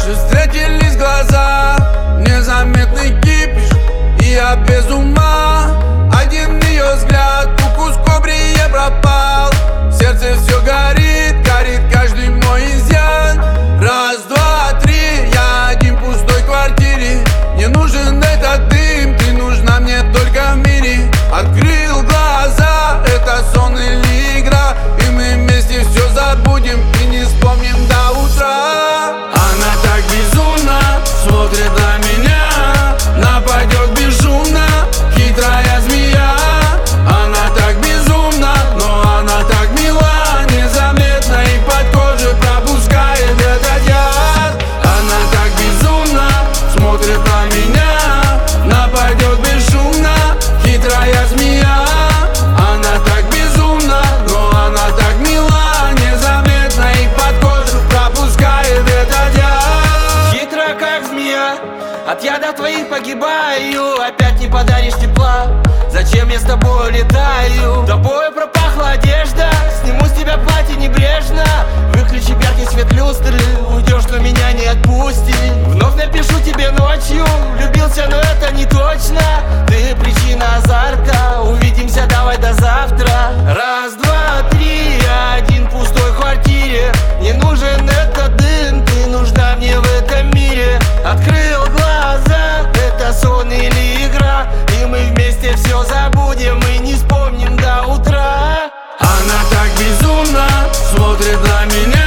Наши встретились глаза, незаметный кипиш, и я без ума. Один ее взгляд, укус в кобре пропал. В сердце все горит, горит каждый мой изъян. Раз, два, три, я один в пустой квартире. Не нужен этот дым, ты нужна мне только в мире. Открыл глаза, это сон или игра, и мы вместе все забудем и не вспомним до утра. Она так безумно смотрит на меня, нападет бесшумно, хитрая змея. Она так безумна, но она так мила, незаметно и под кожей пропускает этот яд. Она так безумно смотрит на меня, нападет бесшумно, хитрая змея. Она так безумна, но она так мила, незаметно и под кожей пропускает этот яд. Хитро как змея, от яда твоих погибаю. Опять не подаришь тепла, зачем я с тобой летаю? Тобой пропахла одежда, сниму с тебя платье небрежно. Выключи яркий свет люстры, уйдешь, но меня не отпусти. Вновь напишу тебе ночью, влюбился, но это не точно. Ты причина азарта, увидимся, давай до завтра. Раз, два, три, я один в пустой квартире. Не нужен этот дым, ты нужна мне в этом мире. Открыл глаза, это сон или игра, и мы вместе все забудем и не вспомним до утра. Она так безумно смотрит на меня,